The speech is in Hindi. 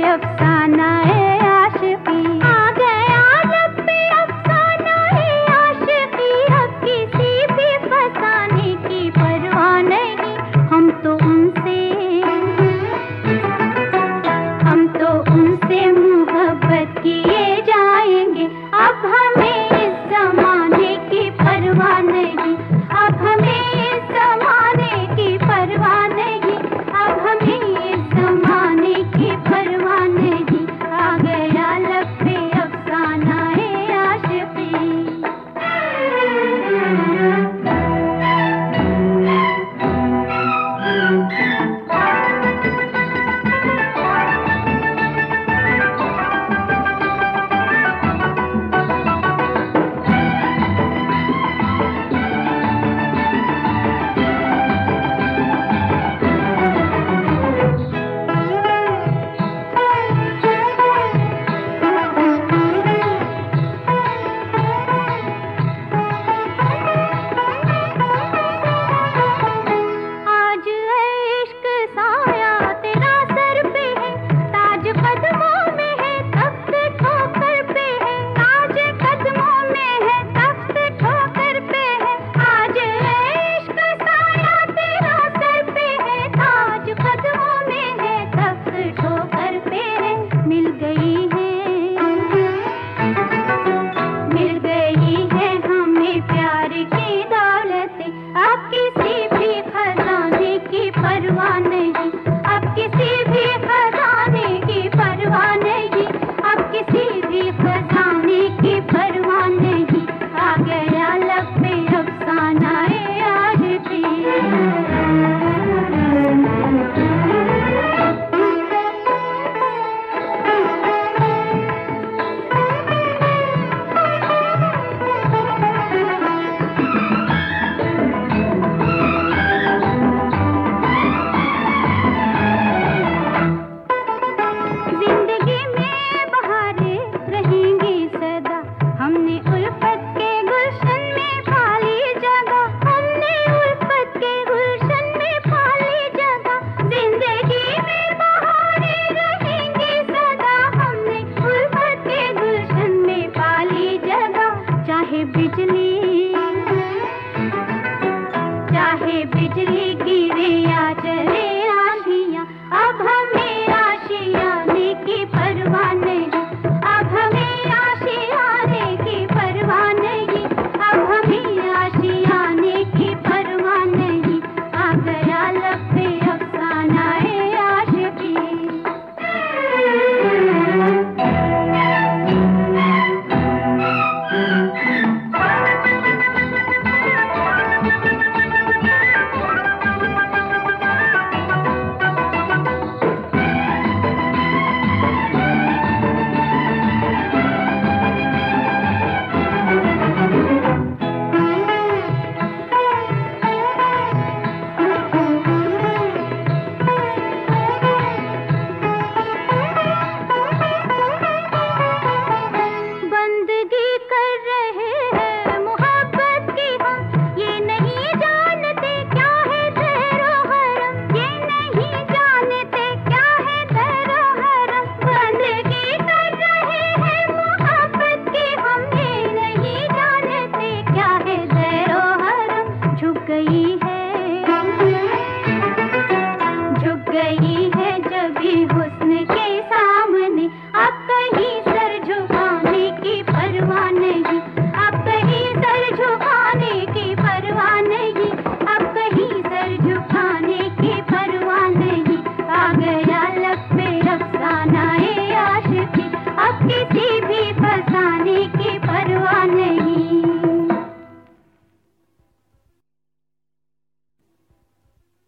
अफसाना है आशिकी, आ गया लब पे अफसाना है आशिकी। अब किसी भी फसाने की परवाह नहीं, हम तो उनसे मोहब्बत किए जाएंगे। अब हमें इस जमाने की परवाह नहीं, अब हमें इस जमाने की परवाह नहीं, अब हमें इस जमाने की परवाह नहीं। आ गया लब पे अफसाना है आशिकी। चाहे बिजली गिरे या चले आशियां, अब हमें आशियाने की परवाह नहीं, अब हमें आशियाने की परवाह नहीं, अब हमें आशियाने की परवाह नहीं। आ गया लब पे अफसाना है आशिकी। झुक गई है जब भी हुस्न के सामने, अब कहीं सर झुकाने की परवाह नहीं, अब कहीं सर झुकाने की परवाह नहीं, अब कहीं सर झुकाने की परवाह नहीं। आ गया लब पे अफसाना है आशिकी, अब किसी